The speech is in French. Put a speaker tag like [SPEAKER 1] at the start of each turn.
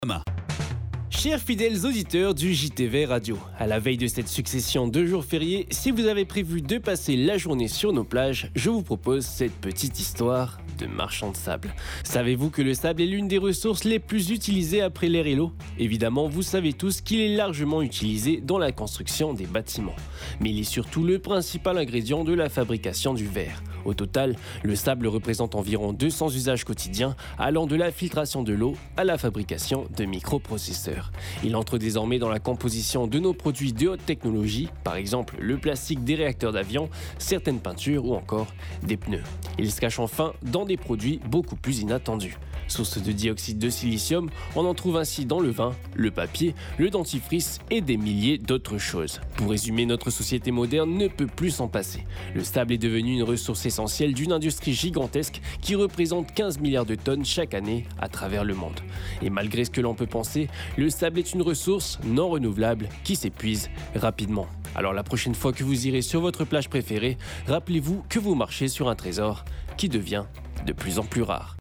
[SPEAKER 1] Chers fidèles auditeurs du JTV Radio, à la veille de cette succession de jours fériés, si vous avez prévu de passer la journée sur nos plages, je vous propose cette petite histoire de marchand de sable. Savez-vous que le sable est l'une des ressources les plus utilisées après l'air et l'eau ? Évidemment, vous savez tous qu'il est largement utilisé dans la construction des bâtiments. Mais il est surtout le principal ingrédient de la fabrication du verre. Au total, le sable représente environ 200 usages quotidiens, allant de la filtration de l'eau à la fabrication de microprocesseurs. Il entre désormais dans la composition de nos produits de haute technologie, par exemple le plastique des réacteurs d'avion, certaines peintures ou encore des pneus. Il se cache enfin dans des produits beaucoup plus inattendus. Source de dioxyde de silicium, on en trouve ainsi dans le vin, le papier, le dentifrice et des milliers d'autres choses. Pour résumer, notre société moderne ne peut plus s'en passer. Le sable est devenu une ressource essentielle d'une industrie gigantesque qui représente 15 milliards de tonnes chaque année à travers le monde. Et malgré ce que l'on peut penser, le sable est une ressource non renouvelable qui s'épuise rapidement. Alors la prochaine fois que vous irez sur votre plage préférée, rappelez-vous que vous marchez sur un trésor qui devient de plus en plus rare.